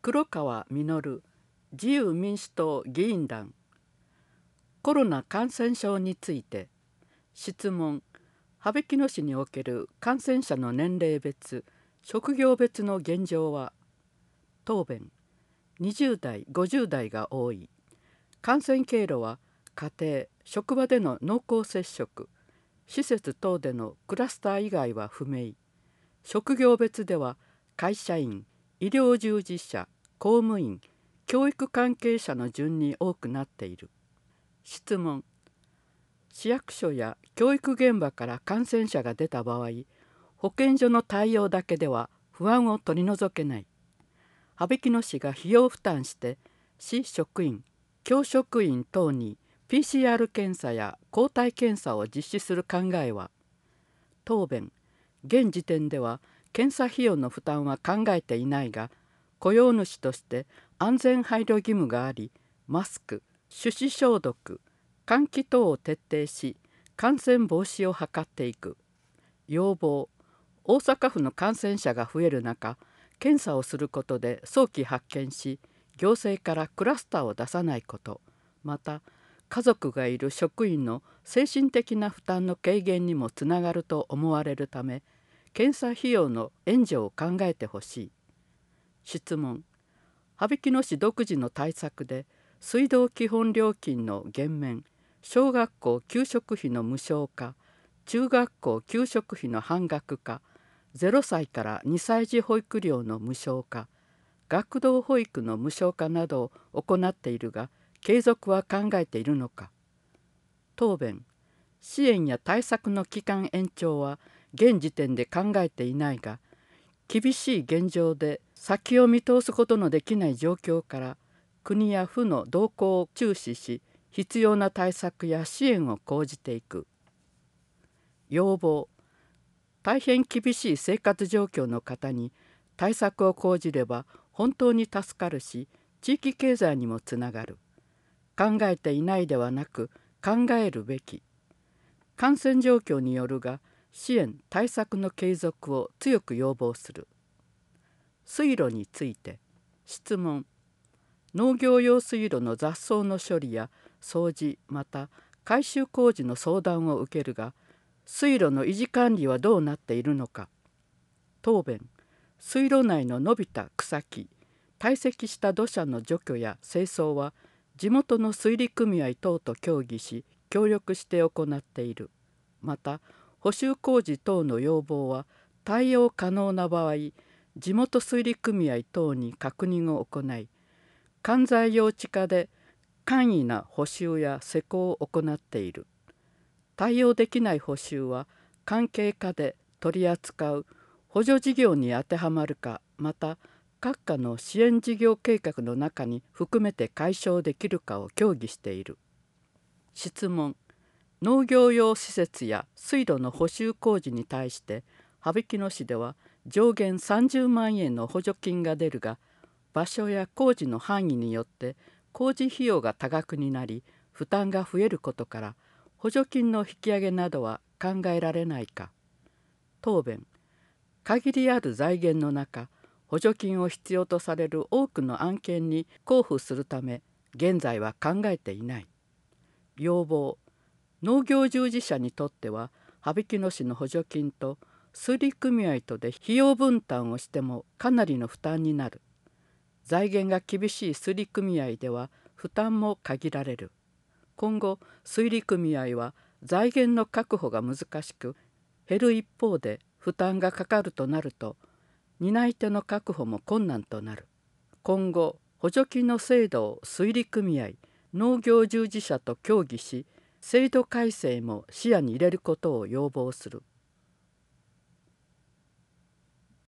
黒川稔自由民主党議員団。コロナ感染症について質問。羽曳野市における感染者の年齢別、職業別の現状は。答弁。20代50代が多い。感染経路は家庭職場での濃厚接触、施設等でのクラスター以外は不明。職業別では会社員、医療従事者、公務員、教育関係者の順に多くなっている。質問。市役所や教育現場から感染者が出た場合、保健所の対応だけでは不安を取り除けない。羽曳野市が費用負担して市職員、教職員等に PCR 検査や抗体検査を実施する考えは。答弁。現時点では検査費用の負担は考えていないが、雇用主として安全配慮義務があり、マスク、手指消毒、換気等を徹底し、感染防止を図っていく。要望。大阪府の感染者が増える中、検査をすることで早期発見し、行政からクラスターを出さないこと、また家族がいる職員の精神的な負担の軽減にもつながると思われるため、検査費用の援助を考えてほしい。質問。羽曳野市独自の対策で水道基本料金の減免、小学校給食費の無償化、中学校給食費の半額化、0歳から2歳児保育料の無償化、学童保育の無償化などを行っているが、継続は考えているのか。答弁。支援や対策の期間延長は現時点で考えていないが、厳しい現状で先を見通すことのできない状況から、国や府の動向を注視し、必要な対策や支援を講じていく。要望。大変厳しい生活状況の方に対策を講じれば本当に助かるし、地域経済にもつながる。考えていないではなく考えるべき。感染状況によるが、支援・対策の継続を強く要望する。水路について質問。農業用水路の雑草の処理や掃除、また改修工事の相談を受けるが、水路の維持管理はどうなっているのか。答弁。水路内の伸びた草木、堆積した土砂の除去や清掃は地元の水利組合等と協議し、協力して行っている。また補修工事等の要望は対応可能な場合、地元水利組合等に確認を行い、管材用地下で簡易な補修や施工を行っている。対応できない補修は関係課で取り扱う補助事業に当てはまるか、また各課の支援事業計画の中に含めて解消できるかを協議している。質問。農業用施設や水路の補修工事に対して羽曳野市では上限30万円の補助金が出るが、場所や工事の範囲によって工事費用が多額になり負担が増えることから、補助金の引き上げなどは考えられないか。答弁。限りある財源の中、補助金を必要とされる多くの案件に交付するため、現在は考えていない。要望。農業従事者にとっては羽曳野市の補助金と水利組合とで費用分担をしてもかなりの負担になる。財源が厳しい水利組合では負担も限られる。今後水利組合は財源の確保が難しく、減る一方で負担がかかるとなると、担い手の確保も困難となる。今後補助金の制度を水利組合、農業従事者と協議し、制度改正も視野に入れることを要望する。